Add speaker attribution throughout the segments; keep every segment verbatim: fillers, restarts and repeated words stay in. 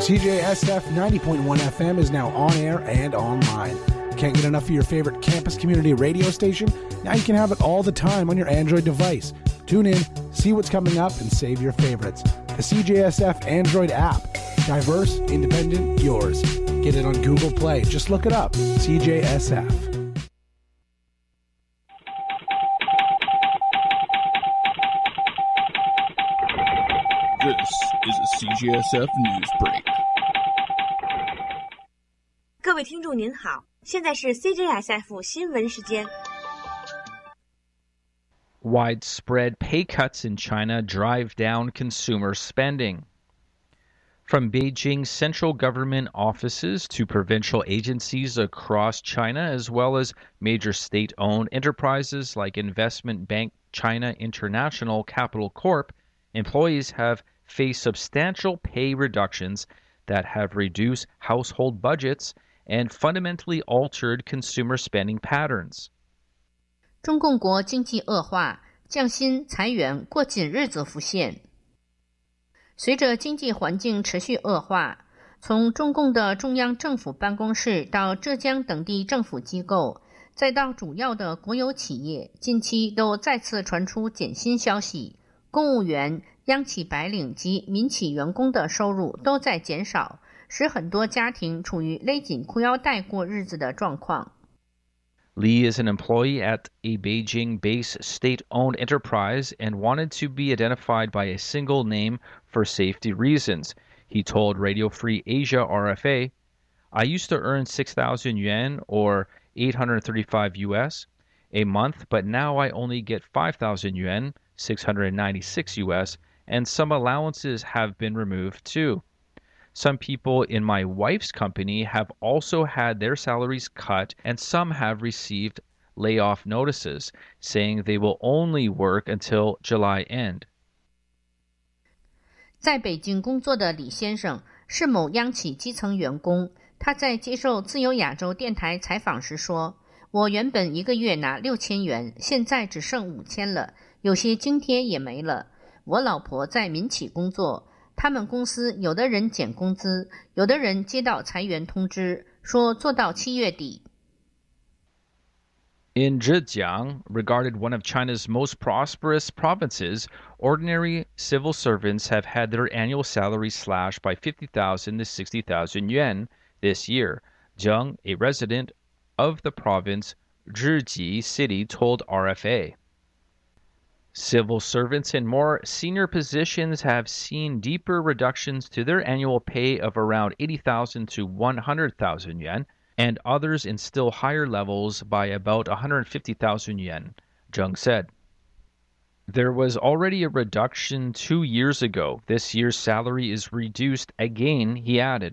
Speaker 1: C J S F ninety point one F M is now on air and online. Can't get enough of your favorite campus community radio station? Now you can have it all the time on your Android device. Tune in, see what's coming up, and save your favorites. The C J S F Android app. Diverse, independent, yours. Get it on Google Play. Just look it up. C J S F.
Speaker 2: This is a C J S F News Break.
Speaker 3: 各位听众您好，现在是 C J S F 新闻时间。
Speaker 4: Widespread pay cuts in China drive down consumer spending. From Beijing's central government offices to provincial agencies across China, as well as major state-owned enterprises like investment bank China International Capital Corp, employees have faced substantial pay reductions that have reduced household budgets and fundamentally altered consumer spending patterns.
Speaker 5: 中共国经济恶化，降薪裁员过紧日子浮现。随着经济环境持续恶化，从中共的中央政府办公室到浙江等地政府机构，再到主要的国有企业，近期都再次传出减薪消息。公务员、央企白领及民企员工的收入都在减少，使很多家庭处于勒紧裤腰带过日子的状况。
Speaker 4: Li is an employee at a Beijing-based state-owned enterprise and wanted to be identified by a single name for safety reasons. He told Radio Free Asia R F A, "I used to earn six thousand yuan or eight hundred thirty-five U S a month, but now I only get five thousand yuan, six hundred ninety-six U S, and some allowances have been removed too. Some people in my wife's company have also had their salaries cut, and some have received layoff notices, saying they will only work until July end."
Speaker 5: 在北京工作的李先生是某央企基层员工，他在接受自由亚洲电台采访时说，我原本一个月拿六千元，现在只剩五千了，有些津贴也没了。我老婆在民企工作，他们公司有的人减工资，有的人接到裁员通知，说做到七月底。
Speaker 4: In Zhejiang, regarded one of China's most prosperous provinces, ordinary civil servants have had their annual salary slashed by fifty thousand to sixty thousand yuan this year. Zheng, a resident of the province Zhiji City, told R F A. Civil servants in more senior positions have seen deeper reductions to their annual pay of around eighty thousand to one hundred thousand yuan, and others in still higher levels by about one hundred fifty thousand yuan, Zheng said. There was already a reduction two years ago. This year's salary is reduced again, he added.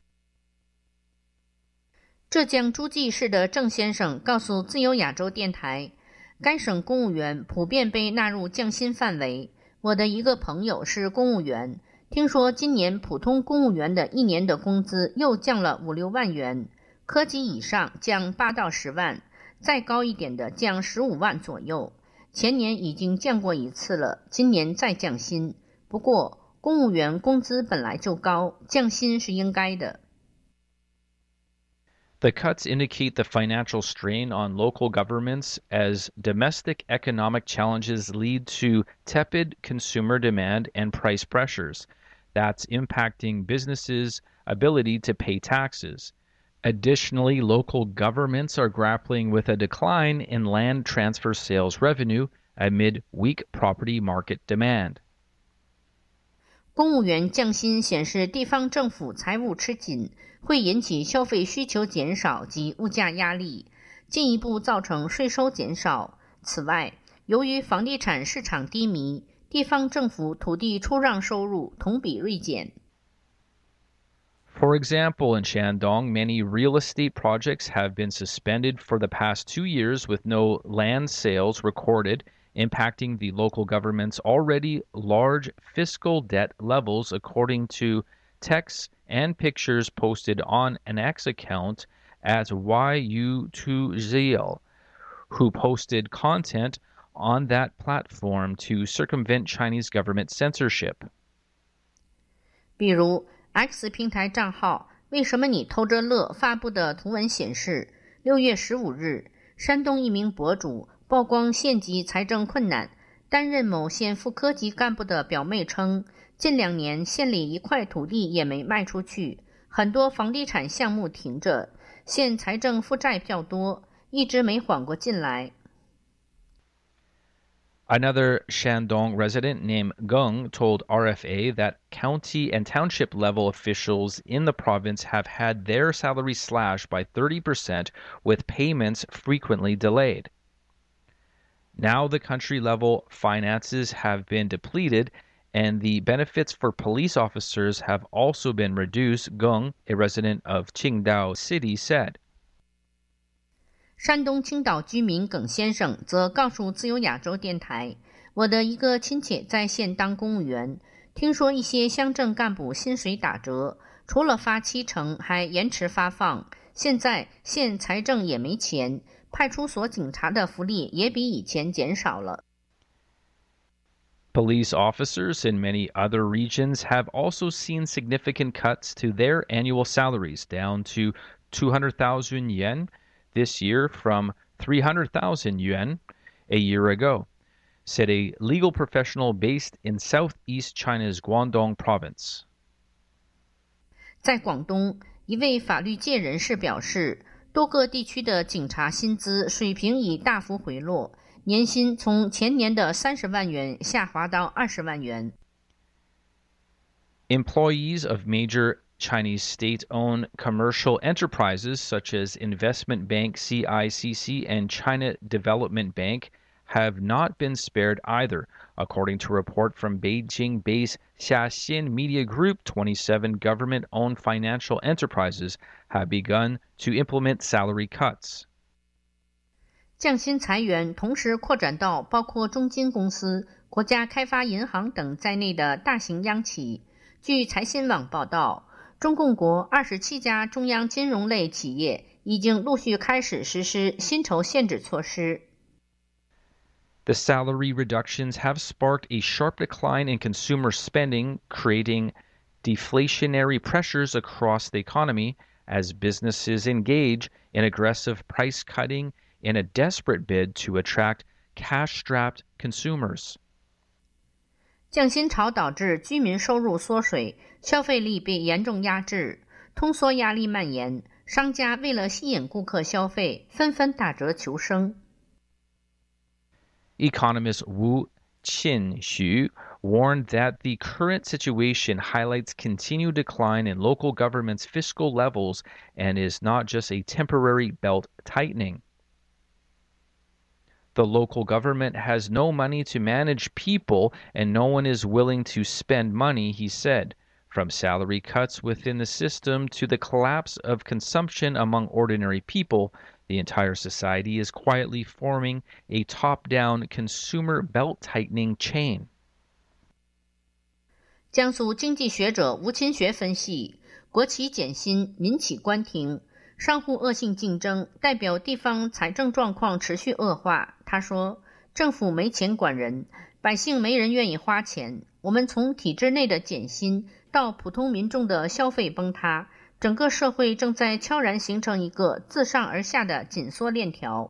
Speaker 5: 浙江诸暨市的郑先生告诉自由亚洲电台，该省公务员普遍被纳入降薪范围。我的一个朋友是公务员，听说今年普通公务员的一年的工资又降了五六万元，科级以上降八到十万，再高一点的降十五万左右。前年已经降过一次了，今年再降薪。不过公务员工资本来就高，降薪是应该的。
Speaker 4: The cuts indicate the financial strain on local governments as domestic economic challenges lead to tepid consumer demand and price pressures. That's impacting businesses' ability to pay taxes. Additionally, local governments are grappling with a decline in land transfer sales revenue amid weak property market demand.
Speaker 5: 公务员降薪显示地方政府财务吃紧，会引起消费需求减少及物价压力，进一步造成税收减少。此外，由于房地产市场低迷，地方政府土地出让收入同比锐减。
Speaker 4: For example, in Shandong, many real estate projects have been suspended for the past two years with no land sales recorded, impacting the local government's already large fiscal debt levels, according to texts and pictures posted on an X account at Y U two Z L, who posted content on that platform to circumvent Chinese government censorship.
Speaker 5: 比如 X 平台账号为什么你偷着乐发布的图文显示，六月十五日，山东一名博主曝光县级财政困难，担任某县副科级干部的表妹称，近两年县里一块土地也没卖出去，很多房地产项目停着，县财政负债较多，一直没缓过劲来。
Speaker 4: Another Shandong resident named Geng told R F A that county and township level officials in the province have had their salaries slashed by thirty percent, with payments frequently delayed. Now the country level finances have been depleted, and the benefits for police officers have also been reduced, Geng, a resident of Qingdao City, said.
Speaker 5: 山东青岛居民耿先生则告诉自由亚洲电台，我的一个亲戚在县当公务员，听说一些乡镇干部薪水打折，除了发七成还延迟发放，现在县财政也没钱，派出所警察的福利也比以前减少了。
Speaker 4: Police officers in many other regions have also seen significant cuts to their annual salaries, down to two hundred thousand yuan this year from three hundred thousand yuan a year ago, said a legal professional based in southeast China's Guangdong province.
Speaker 5: 在广东，一位法律界人士表示，多个地区的警察薪资水平已大幅回落，年薪从前年的三十万元下滑到二十万元。
Speaker 4: Employees of major Chinese state-owned commercial enterprises such as Investment Bank C I C C and China Development Bank have not been spared either. According to a report from Beijing-based Xiaxin Media Group, twenty-seven government-owned financial enterprises have begun to implement salary cuts.
Speaker 5: 降薪裁员同时扩展到包括中金公司、国家开发银行等在内的大型央企。据财新网报道，中共国二十七家中央金融类企业已经陆续开始实施薪酬限制措施。
Speaker 4: The salary reductions have sparked a sharp decline in consumer spending, creating deflationary pressures across the economy as businesses engage in aggressive price cutting in a desperate bid to attract cash-strapped consumers.
Speaker 5: 降薪潮导致居民收入缩水，消费力被严重压制，通缩压力蔓延，商家为了吸引顾客消费，纷纷打折求生。
Speaker 4: Economist Wu Qinxu warned that the current situation highlights continued decline in local government's fiscal levels and is not just a temporary belt tightening. The local government has no money to manage people, and no one is willing to spend money, he said. From salary cuts within the system to the collapse of consumption among ordinary people, the entire society is quietly forming a top-down consumer belt-tightening chain.
Speaker 5: 江苏经济学者吴勤学分析，国企减薪，民企关停，商户恶性竞争，代表地方财政状况持续恶化。他说，政府没钱管人，百姓没人愿意花钱，我们从体制内的减薪到普通民众的消费崩塌，整个社会正在悄然形成一个自上而下的紧缩链条。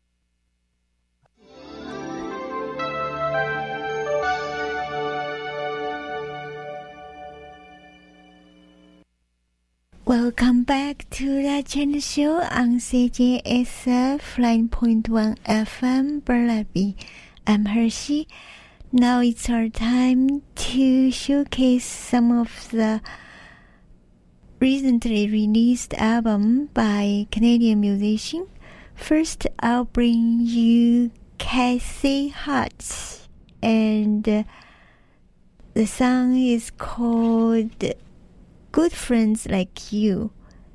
Speaker 6: Welcome back to the China Show on C J S F nine point one F M Burnaby. I'm Hershey. Now it's our time to showcase some of the recently released album by Canadian musician. First, I'll bring you Cassie Hutch, and the song is called Good Friends Like You,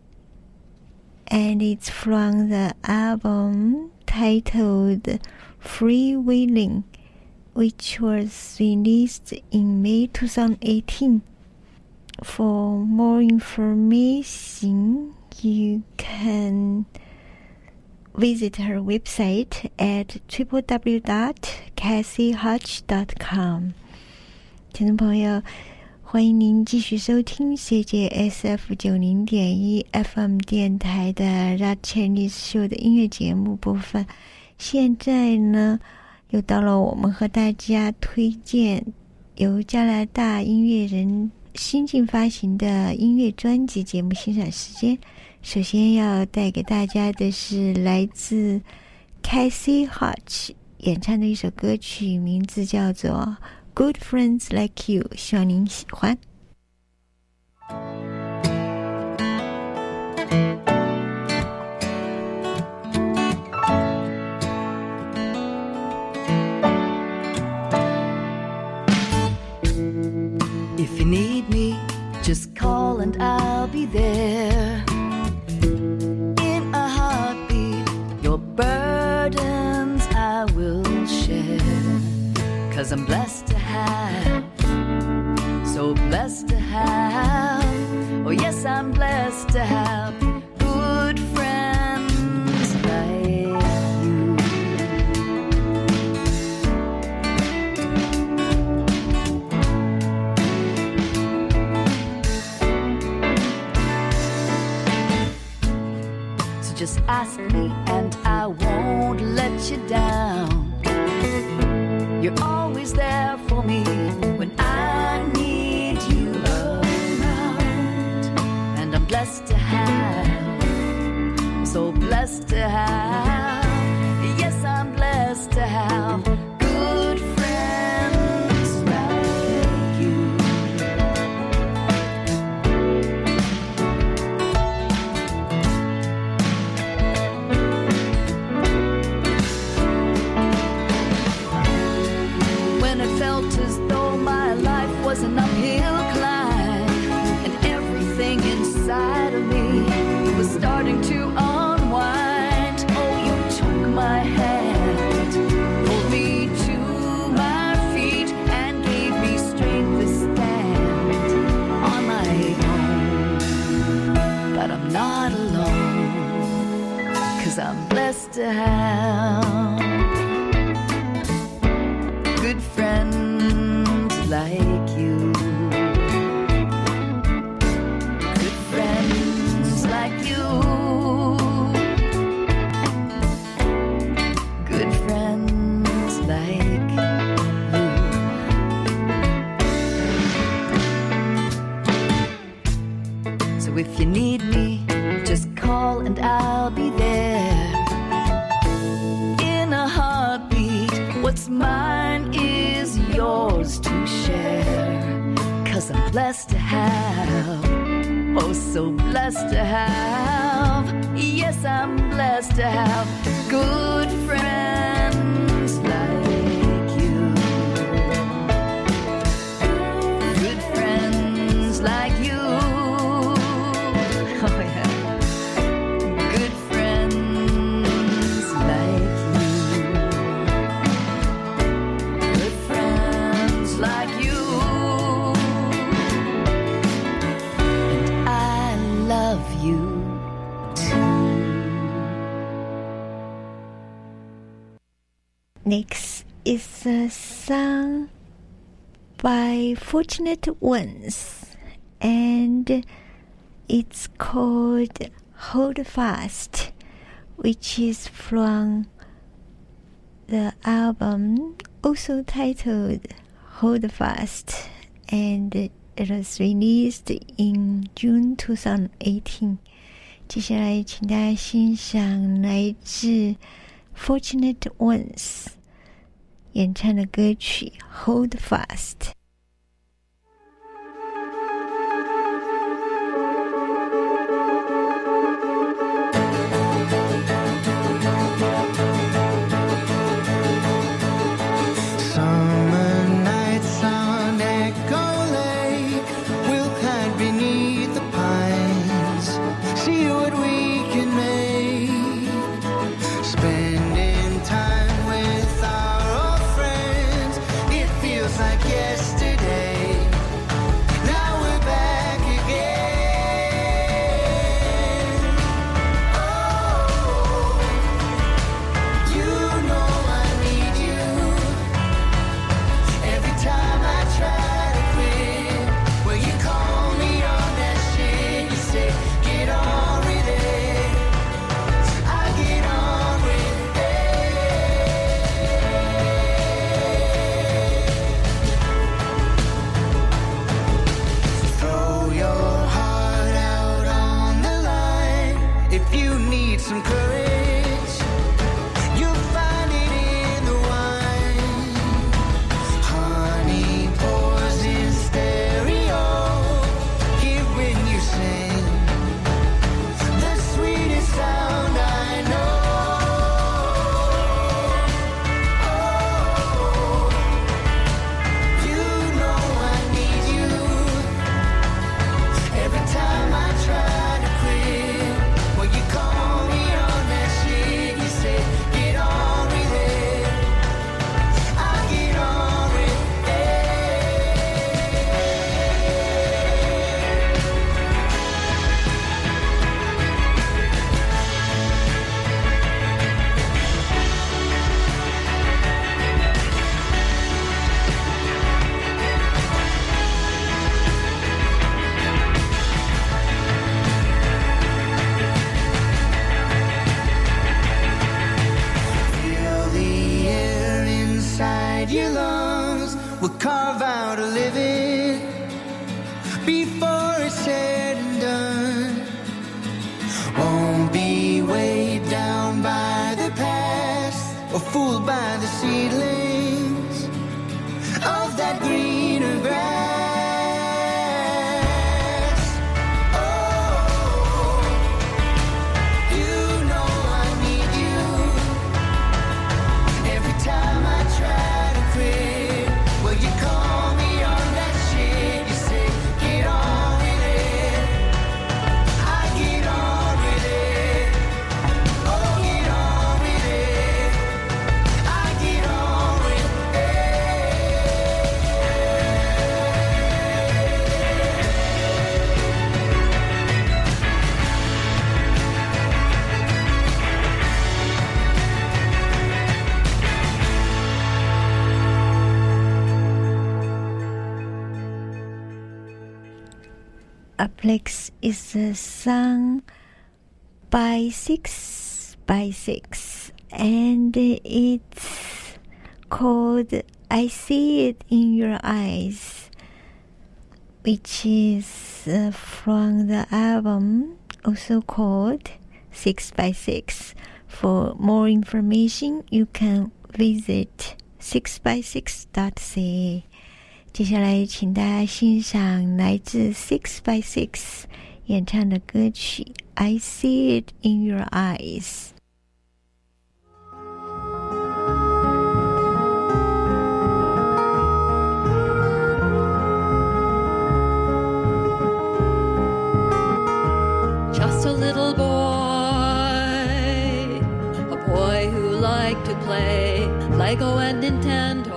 Speaker 6: and it's from the album titled Freewheeling, which was released in May twenty eighteen. For more information, you can visit her website at w w w dot cassie hutch dot com. 听众朋友， 欢迎您继续收听 C J S F 九零点一 F M 电台的 That Chinese Show 的音乐节目部分。现在呢，又到了我们和大家推荐由加拿大音乐人新近发行的音乐专辑节目欣赏时间。首先要带给大家的是来自 Cassie Hodge 演唱的一首歌曲，名字叫做 Good Friends Like You， 希望您喜欢。
Speaker 7: If you need me, just call and I'll be there. In a heartbeat, your burdens I will share. 'Cause I'm blessed to have, so blessed to have. Oh yes, I'm blessed to have good friends like you. So just ask me and I won't let you down. You're always there for me when I need you around. And I'm blessed to have, so blessed to have. Yes, I'm blessed to have good friends like you. Felt as though my life was an uphill climb, and everything inside of me was starting to unwind. Oh, you took my hand, pulled me to my feet, and gave me strength to stand on my own. But I'm not alone, 'cause I'm blessed to have good friends like you. Good friends like you. Good friends like you. So if you need me, just call and I'll be there. In a heartbeat, what's mine is yours to share. 'Cause I'm blessed to have, oh so blessed to have. Yes, I'm blessed to have good friends like you. Good friends like you. Oh yeah. Good friends like you. Good friends like you. And I love you too.
Speaker 6: Next is a song by Fortunate Ones, and it's called Hold Fast, which is from the album also titled Hold Fast, and it was released in June twenty eighteen. 接下来请大家欣赏来自 Fortunate Ones 演唱的歌曲 Hold Fast。
Speaker 8: Every time I try to quit, If you need some courage, you'll find it in the wine. Honey pours in stereo, hear when you sing the sweetest sound I know. Oh, you know I need you. Every time I try to quit, well, you call me on that shit. You say, get on with it. I get on with Feel the air inside your lungs. We'll carve out a living before it's said and done. Won't be weighed down by the past or fooled by the seedlings of that greener grass. Oh, you know I need you. Every time I try to quit, well, you call me on that shit. You say, get on with it. I get on with it. Oh, get on with it. I get on with
Speaker 6: Aplex is a song by Six by Six, and it's called I See It in Your Eyes, which is uh, from the album also called Six by Six. For more information, you can visit six by six dot c a。 接下来请大家欣赏来自 Six by Six 演唱的歌曲 I See It in Your Eyes。
Speaker 9: Just a little boy, a boy who liked to play Lego and Nintendo.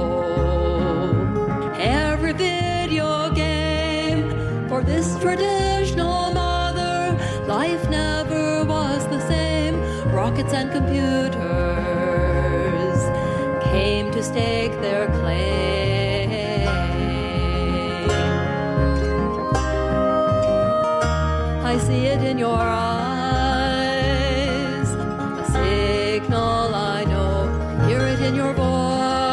Speaker 9: Every video game for this traditional mother, life never was the same. Rockets and computers came to stake their claim. I see it in your eyes, a signal I know, hear it in your voice.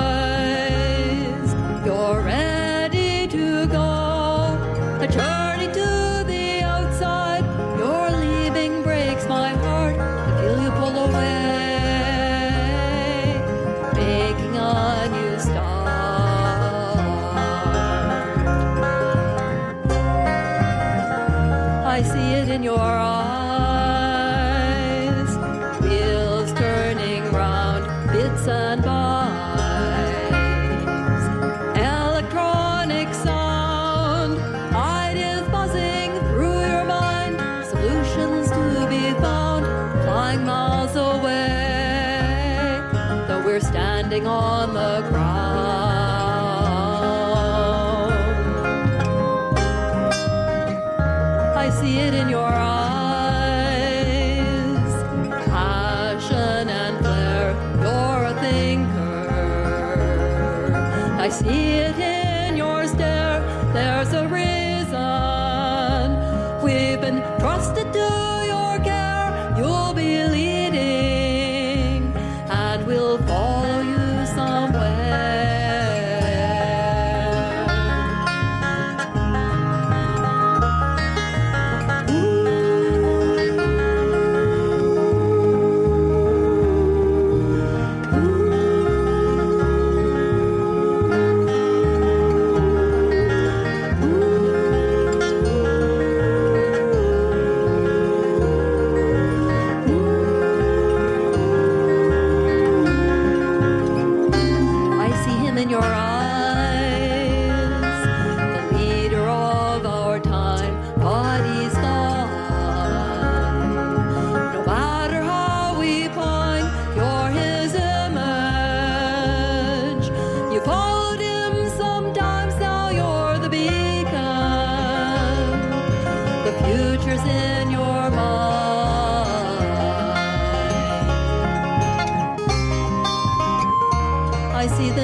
Speaker 9: You're ready to go, a journey to the outside. Your leaving breaks my heart, I feel you pull away, making a new start. I see it in your eyes, wheels turning round, bits and bytes, electronic sound, ideas buzzing through your mind, solutions to be found, flying miles away, though we're standing on the ground. I see it in your eyes, passion and flair, you're a thinker. I see it in your stare, there's a reason we've been trusted to your care. You'll be leading and we'll follow you somewhere. Ooh.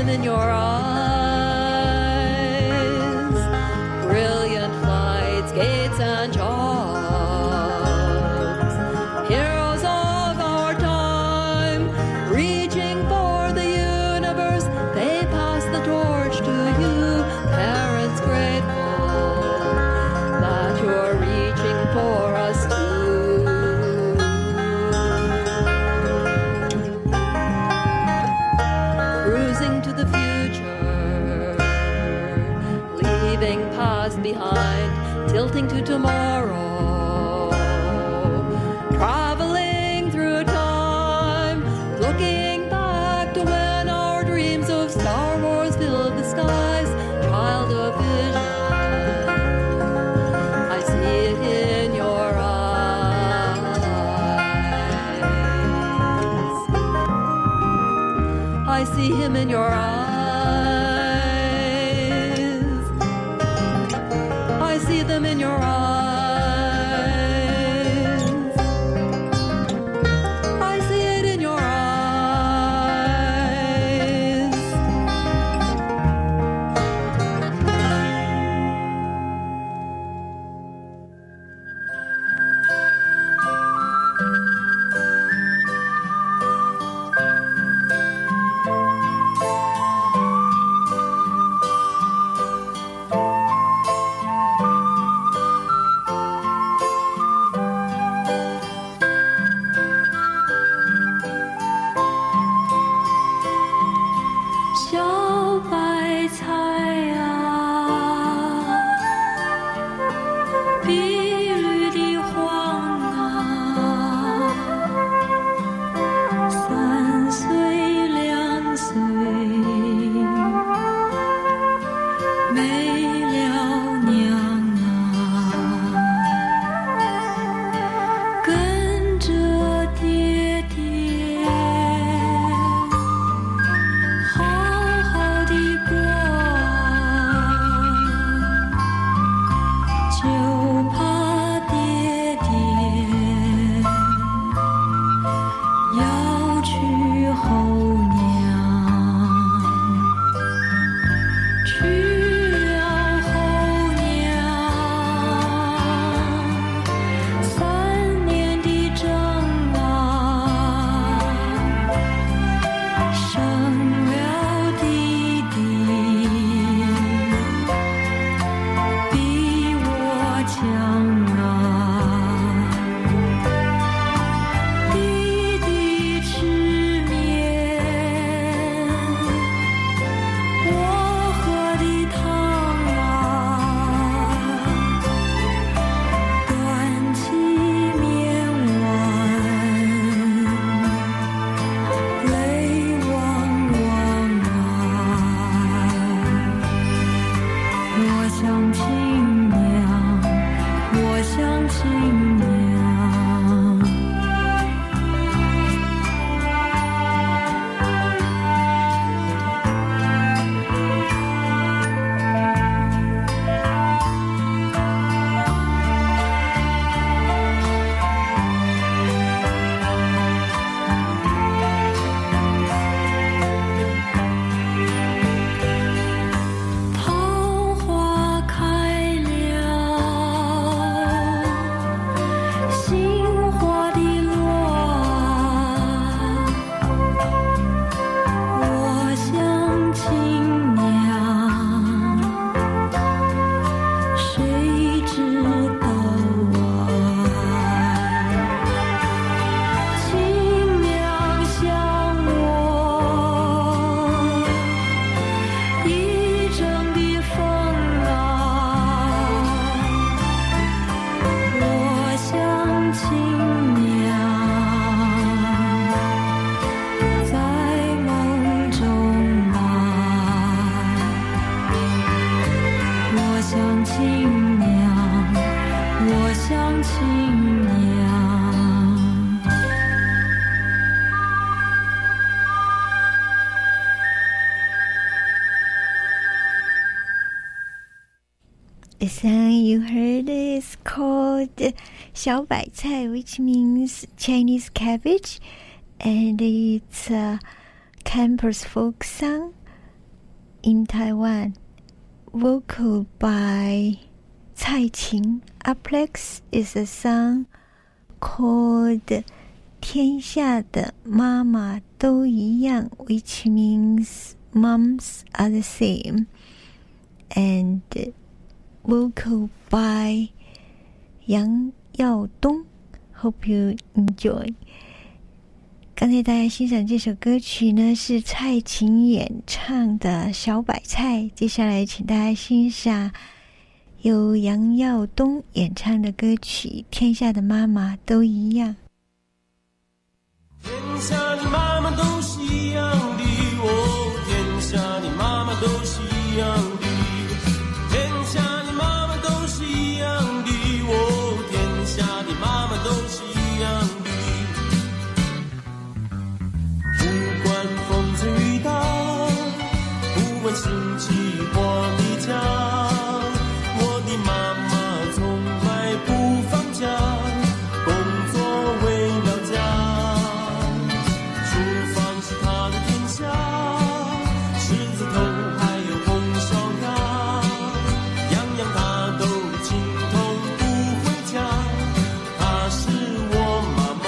Speaker 9: him in your eyes. Brilliant flights, gates, and jobs. Heroes of our time, reaching for the universe. They pass the torch to you, parents grateful that you're reaching for us too. Cruising to the future, leaving past behind, tilting to tomorrow, traveling through time, looking back to when our dreams of Star Wars filled the skies. Child of vision, I see it in your eyes. I see him in your eyes. I see them in your eyes. I see it in your eyes.小白菜啊，碧绿的黄啊，三岁两岁没了娘啊，跟着爹爹好好的过，就怕爹爹要去候娘，去了候娘，三年的整啊，生了弟弟，比我强啊，弟弟吃面，我喝的汤啊，端起面碗，泪汪汪啊，我想亲娘，我想亲娘。桃花开了，杏花的落，我想亲娘，谁知道啊？亲娘想我，一整的风啊，我想亲娘，在梦中啊，我想亲娘，我想亲娘。
Speaker 6: The song you heard is called 小白菜, which means Chinese cabbage, and it's a campus folk song. in Taiwan, vocal by Cai Qing. Up next is a song called 天下的妈妈都一样 which means moms are the same, and vocal by Yang Yaodong. Hope you enjoy. 刚才大家欣赏这首歌曲呢，是蔡琴演唱的《小白菜》。接下来请大家欣赏由杨耀东演唱的歌曲《天下的妈妈都一样》。
Speaker 10: 天下的妈妈都是一样的，哦，天下的妈妈都是一样的，天下的妈妈都是一样的，哦，天下的妈妈都是一样的。不管风吹雨打，不管星期或离家，我的妈妈从来不放假，工作为了家。厨房是她的天下，狮子头还有红烧鸭，样样她都精通不回家，她是我妈妈。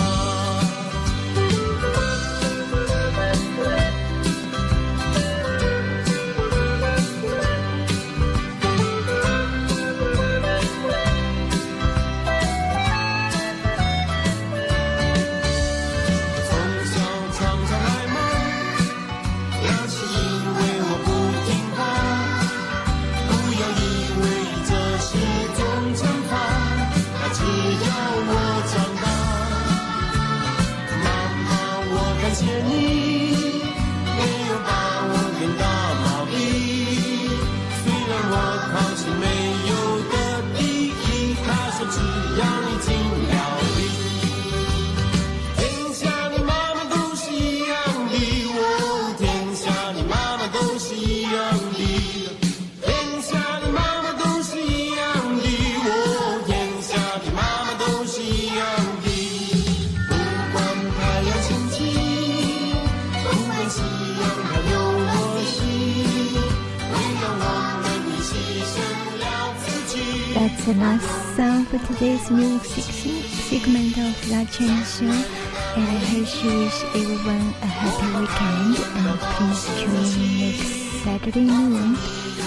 Speaker 10: 谢你没有把我变大毛病，虽然我考试没有得第一，他说只要你尽了力。天下的妈妈都是一样的，哦，天下的妈妈都是一样的，天下的妈妈都是一样的，哦，天下的妈妈都是一样的。不管太阳升起，夕阳它有我心，为了我们一起生了自己。
Speaker 6: That's the last song for today's music segment of La Chen Show, and I hope you wish everyone a happy weekend, and please tune in next Saturday noon.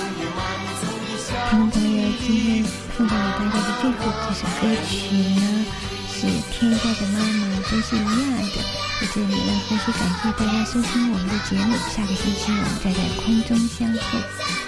Speaker 6: 听众朋友，今天送给大家的最后这首歌曲呢，是《天下的妈妈都是一样的》。在这里呢，非常感谢大家收听我们的节目，下个星期我们再在空中相会。